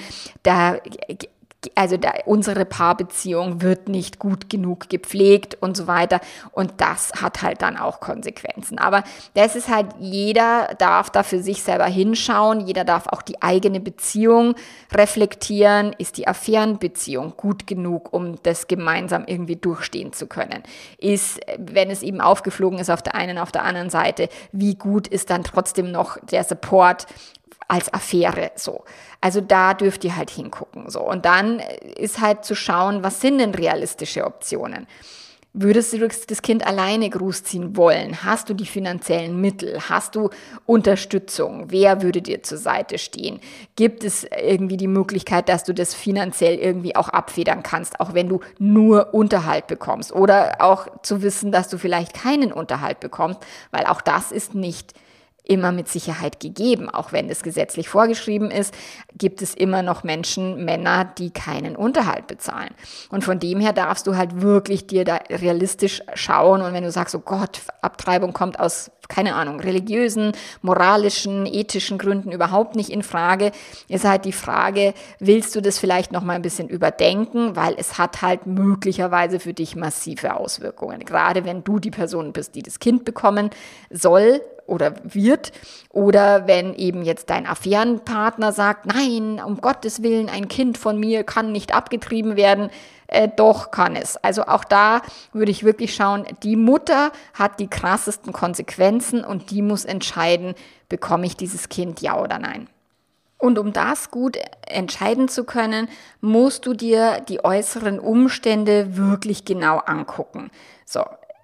unsere Paarbeziehung wird nicht gut genug gepflegt und so weiter. Und das hat halt dann auch Konsequenzen. Aber das ist halt, jeder darf da für sich selber hinschauen. Jeder darf auch die eigene Beziehung reflektieren. Ist die Affärenbeziehung gut genug, um das gemeinsam irgendwie durchstehen zu können? Ist, wenn es eben aufgeflogen ist auf der einen, auf der anderen Seite, wie gut ist dann trotzdem noch der Support als Affäre, so. Also da dürft ihr halt hingucken, so. Und dann ist halt zu schauen, was sind denn realistische Optionen? Würdest du das Kind alleine großziehen wollen? Hast du die finanziellen Mittel? Hast du Unterstützung? Wer würde dir zur Seite stehen? Gibt es irgendwie die Möglichkeit, dass du das finanziell irgendwie auch abfedern kannst, auch wenn du nur Unterhalt bekommst? Oder auch zu wissen, dass du vielleicht keinen Unterhalt bekommst, weil auch das ist nicht immer mit Sicherheit gegeben. Auch wenn es gesetzlich vorgeschrieben ist, gibt es immer noch Menschen, Männer, die keinen Unterhalt bezahlen. Und von dem her darfst du halt wirklich dir da realistisch schauen. Und wenn du sagst, oh Gott, Abtreibung kommt aus, keine Ahnung, religiösen, moralischen, ethischen Gründen überhaupt nicht in Frage, ist halt die Frage, willst du das vielleicht noch mal ein bisschen überdenken, weil es hat halt möglicherweise für dich massive Auswirkungen. Gerade wenn du die Person bist, die das Kind bekommen soll oder wird, oder wenn eben jetzt dein Affärenpartner sagt, nein, um Gottes Willen, ein Kind von mir kann nicht abgetrieben werden, doch kann es. Also auch da würde ich wirklich schauen, die Mutter hat die krassesten Konsequenzen und die muss entscheiden, bekomme ich dieses Kind, ja oder nein. Und um das gut entscheiden zu können, musst du dir die äußeren Umstände wirklich genau angucken. So.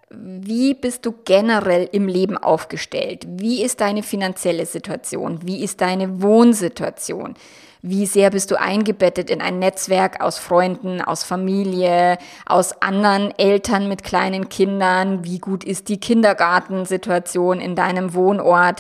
Wie bist du generell im Leben aufgestellt? Wie ist deine finanzielle Situation? Wie ist deine Wohnsituation? Wie sehr bist du eingebettet in ein Netzwerk aus Freunden, aus Familie, aus anderen Eltern mit kleinen Kindern? Wie gut ist die Kindergartensituation in deinem Wohnort,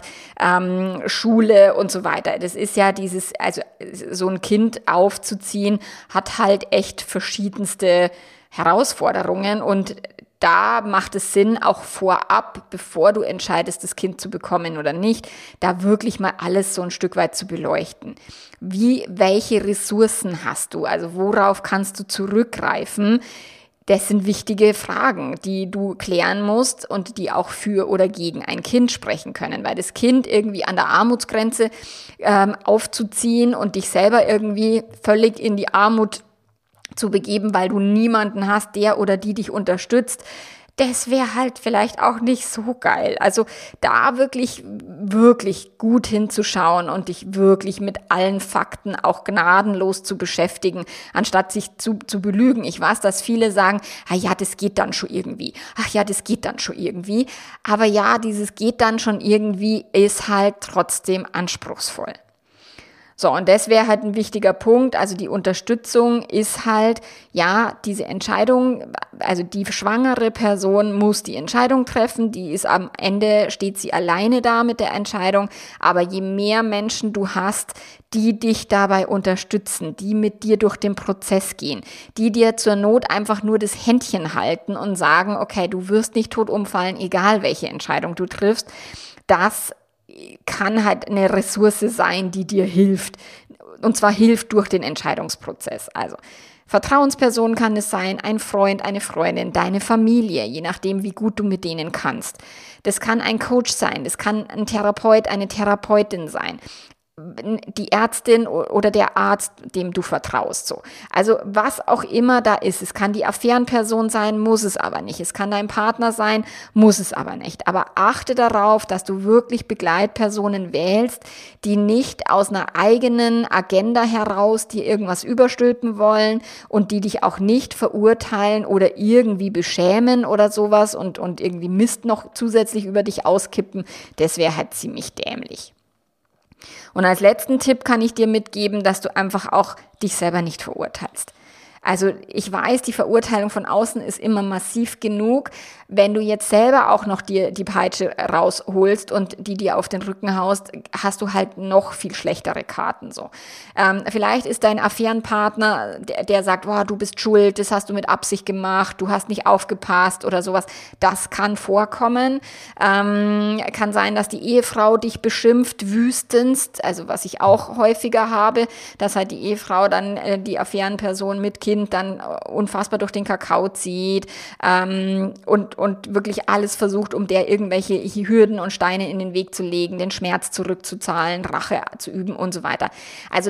Schule und so weiter? Das ist ja also so ein Kind aufzuziehen, hat halt echt verschiedenste Herausforderungen und da macht es Sinn, auch vorab, bevor du entscheidest, das Kind zu bekommen oder nicht, da wirklich mal alles so ein Stück weit zu beleuchten. Welche Ressourcen hast du? Also worauf kannst du zurückgreifen? Das sind wichtige Fragen, die du klären musst und die auch für oder gegen ein Kind sprechen können, weil das Kind irgendwie an der Armutsgrenze aufzuziehen und dich selber irgendwie völlig in die Armut zu begeben, weil du niemanden hast, der oder die dich unterstützt, das wäre halt vielleicht auch nicht so geil. Also da wirklich, wirklich gut hinzuschauen und dich wirklich mit allen Fakten auch gnadenlos zu beschäftigen, anstatt sich zu belügen. Ich weiß, dass viele sagen, ah ja, das geht dann schon irgendwie. Ach ja, das geht dann schon irgendwie. Aber ja, dieses geht dann schon irgendwie ist halt trotzdem anspruchsvoll. So, und das wäre halt ein wichtiger Punkt. Also die Unterstützung ist halt, ja, diese Entscheidung, also die schwangere Person muss die Entscheidung treffen, die ist am Ende, steht sie alleine da mit der Entscheidung. Aber je mehr Menschen du hast, die dich dabei unterstützen, die mit dir durch den Prozess gehen, die dir zur Not einfach nur das Händchen halten und sagen, okay, du wirst nicht tot umfallen, egal welche Entscheidung du triffst, das kann halt eine Ressource sein, die dir hilft. Und zwar hilft durch den Entscheidungsprozess. Also Vertrauensperson kann es sein, ein Freund, eine Freundin, deine Familie, je nachdem, wie gut du mit denen kannst. Das kann ein Coach sein, das kann ein Therapeut, eine Therapeutin sein. die Ärztin oder der Arzt, dem du vertraust, so. Also was auch immer da ist. Es kann die Affärenperson sein, muss es aber nicht. Es kann dein Partner sein, muss es aber nicht. Aber achte darauf, dass du wirklich Begleitpersonen wählst, die nicht aus einer eigenen Agenda heraus dir irgendwas überstülpen wollen und die dich auch nicht verurteilen oder irgendwie beschämen oder sowas und irgendwie Mist noch zusätzlich über dich auskippen. Das wäre halt ziemlich dämlich. Und als letzten Tipp kann ich dir mitgeben, dass du einfach auch dich selber nicht verurteilst. Also ich weiß, die Verurteilung von außen ist immer massiv genug. Wenn du jetzt selber auch noch dir die Peitsche rausholst und die dir auf den Rücken haust, hast du halt noch viel schlechtere Karten. So. Vielleicht ist dein Affärenpartner, der sagt, oh, du bist schuld, das hast du mit Absicht gemacht, du hast nicht aufgepasst oder sowas. Das kann vorkommen. Kann sein, dass die Ehefrau dich beschimpft, wüstenst, also was ich auch häufiger habe, dass halt die Ehefrau dann die Affärenperson mit Kind dann unfassbar durch den Kakao zieht und wirklich alles versucht, um der irgendwelche Hürden und Steine in den Weg zu legen, den Schmerz zurückzuzahlen, Rache zu üben und so weiter. Also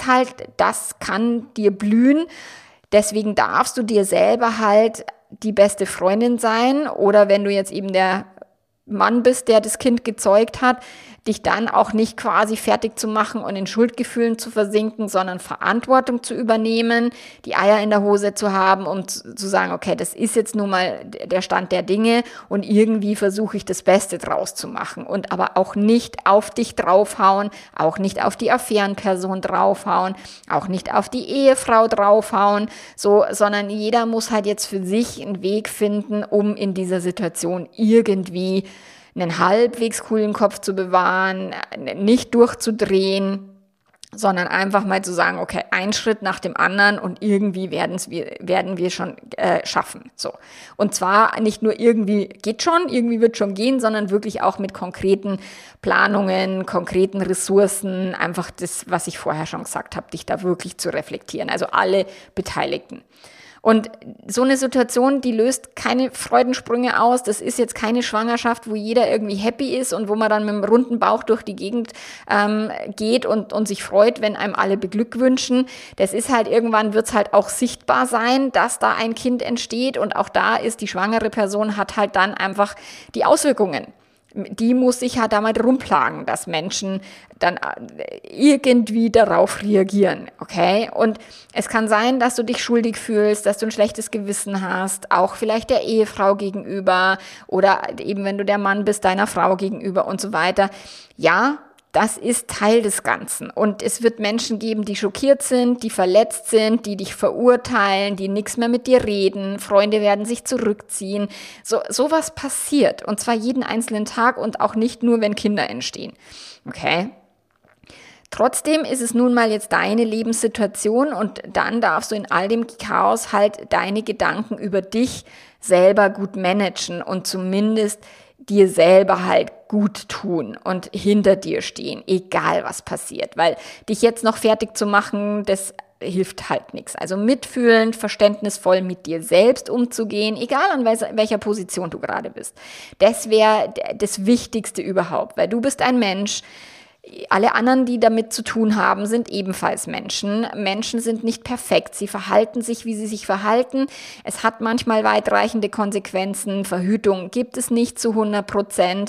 das kann dir blühen. Deswegen darfst du dir selber halt die beste Freundin sein oder wenn du jetzt eben der Mann bist, der das Kind gezeugt hat, dich dann auch nicht quasi fertig zu machen und in Schuldgefühlen zu versinken, sondern Verantwortung zu übernehmen, die Eier in der Hose zu haben, um zu sagen, okay, das ist jetzt nun mal der Stand der Dinge und irgendwie versuche ich das Beste draus zu machen und aber auch nicht auf dich draufhauen, auch nicht auf die Affärenperson draufhauen, auch nicht auf die Ehefrau draufhauen, so, sondern jeder muss halt jetzt für sich einen Weg finden, um in dieser Situation irgendwie einen halbwegs coolen Kopf zu bewahren, nicht durchzudrehen, sondern einfach mal zu sagen, okay, ein Schritt nach dem anderen und irgendwie werden wir schon schaffen. So. Und zwar nicht nur irgendwie geht schon, irgendwie wird schon gehen, sondern wirklich auch mit konkreten Planungen, konkreten Ressourcen, einfach das, was ich vorher schon gesagt habe, dich da wirklich zu reflektieren. Also alle Beteiligten. Und so eine Situation, die löst keine Freudensprünge aus. Das ist jetzt keine Schwangerschaft, wo jeder irgendwie happy ist und wo man dann mit einem runden Bauch durch die Gegend geht und sich freut, wenn einem alle beglückwünschen. Das ist halt, irgendwann wird's halt auch sichtbar sein, dass da ein Kind entsteht. Und auch da ist die schwangere Person, hat halt dann einfach die Auswirkungen. Die muss sich ja damit rumplagen, dass Menschen dann irgendwie darauf reagieren, okay? Und es kann sein, dass du dich schuldig fühlst, dass du ein schlechtes Gewissen hast, auch vielleicht der Ehefrau gegenüber oder eben, wenn du der Mann bist, deiner Frau gegenüber und so weiter. Ja, das ist Teil des Ganzen. Und es wird Menschen geben, die schockiert sind, die verletzt sind, die dich verurteilen, die nichts mehr mit dir reden. Freunde werden sich zurückziehen. Sowas passiert. Und zwar jeden einzelnen Tag und auch nicht nur, wenn Kinder entstehen. Okay? Trotzdem ist es nun mal jetzt deine Lebenssituation und dann darfst du in all dem Chaos halt deine Gedanken über dich selber gut managen und zumindest dir selber halt gut tun und hinter dir stehen, egal was passiert. Weil dich jetzt noch fertig zu machen, das hilft halt nichts. Also mitfühlend, verständnisvoll mit dir selbst umzugehen, egal an welcher Position du gerade bist. Das wäre das Wichtigste überhaupt, weil du bist ein Mensch. Alle anderen, die damit zu tun haben, sind ebenfalls Menschen. Menschen sind nicht perfekt. Sie verhalten sich, wie sie sich verhalten. Es hat manchmal weitreichende Konsequenzen. Verhütung gibt es nicht zu 100%.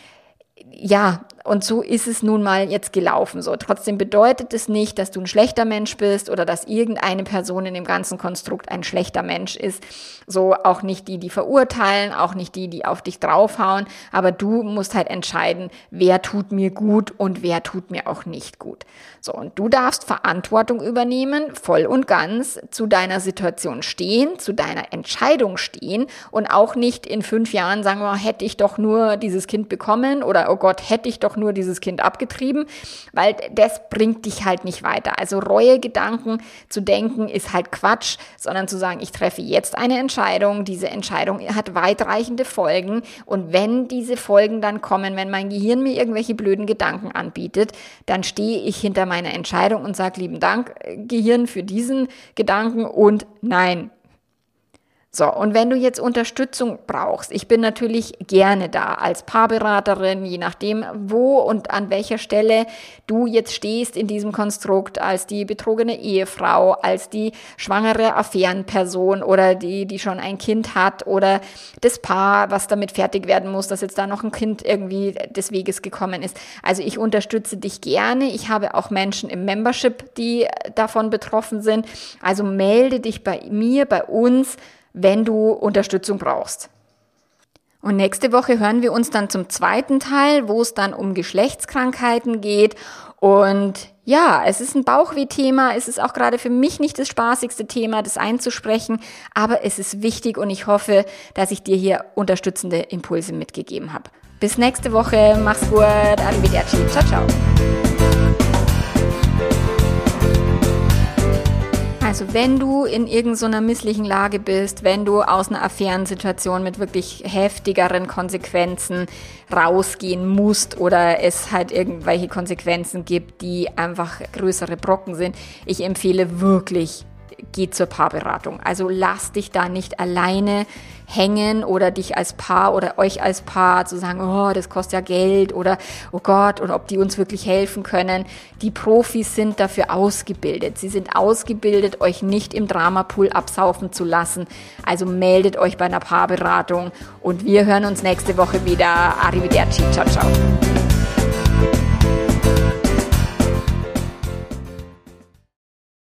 Ja, und so ist es nun mal jetzt gelaufen. So, trotzdem bedeutet es nicht, dass du ein schlechter Mensch bist oder dass irgendeine Person in dem ganzen Konstrukt ein schlechter Mensch ist. So auch nicht die, die verurteilen, auch nicht die, die auf dich draufhauen. Aber du musst halt entscheiden, wer tut mir gut und wer tut mir auch nicht gut. So, und du darfst Verantwortung übernehmen, voll und ganz zu deiner Situation stehen, zu deiner Entscheidung stehen und auch nicht in 5 Jahren sagen, oh, hätte ich doch nur dieses Kind bekommen oder oh Gott, hätte ich doch nur dieses Kind abgetrieben, weil das bringt dich halt nicht weiter. Also Reuegedanken zu denken ist halt Quatsch, sondern zu sagen, ich treffe jetzt eine Entscheidung, diese Entscheidung hat weitreichende Folgen und wenn diese Folgen dann kommen, wenn mein Gehirn mir irgendwelche blöden Gedanken anbietet, dann stehe ich hinter meiner Entscheidung und sage, lieben Dank, Gehirn, für diesen Gedanken und nein. So, und wenn du jetzt Unterstützung brauchst, ich bin natürlich gerne da als Paarberaterin, je nachdem, wo und an welcher Stelle du jetzt stehst in diesem Konstrukt, als die betrogene Ehefrau, als die schwangere Affärenperson oder die schon ein Kind hat oder das Paar, was damit fertig werden muss, dass jetzt da noch ein Kind irgendwie des Weges gekommen ist. Also ich unterstütze dich gerne. Ich habe auch Menschen im Membership, die davon betroffen sind. Also melde dich bei mir, bei uns, wenn du Unterstützung brauchst. Und nächste Woche hören wir uns dann zum zweiten Teil, wo es dann um Geschlechtskrankheiten geht. Und ja, es ist ein Bauchweh-Thema. Es ist auch gerade für mich nicht das spaßigste Thema, das einzusprechen. Aber es ist wichtig und ich hoffe, dass ich dir hier unterstützende Impulse mitgegeben habe. Bis nächste Woche. Mach's gut. Arrivederci. Ciao, ciao. Also wenn du in irgendeiner misslichen Lage bist, wenn du aus einer Affärensituation mit wirklich heftigeren Konsequenzen rausgehen musst oder es halt irgendwelche Konsequenzen gibt, die einfach größere Brocken sind, ich empfehle wirklich, geh zur Paarberatung. Also lass dich da nicht alleine hängen oder dich als Paar oder euch als Paar zu sagen, oh, das kostet ja Geld oder oh Gott, und ob die uns wirklich helfen können. Die Profis sind dafür ausgebildet. Sie sind ausgebildet, euch nicht im Dramapool absaufen zu lassen. Also meldet euch bei einer Paarberatung und wir hören uns nächste Woche wieder. Arrivederci, ciao, ciao.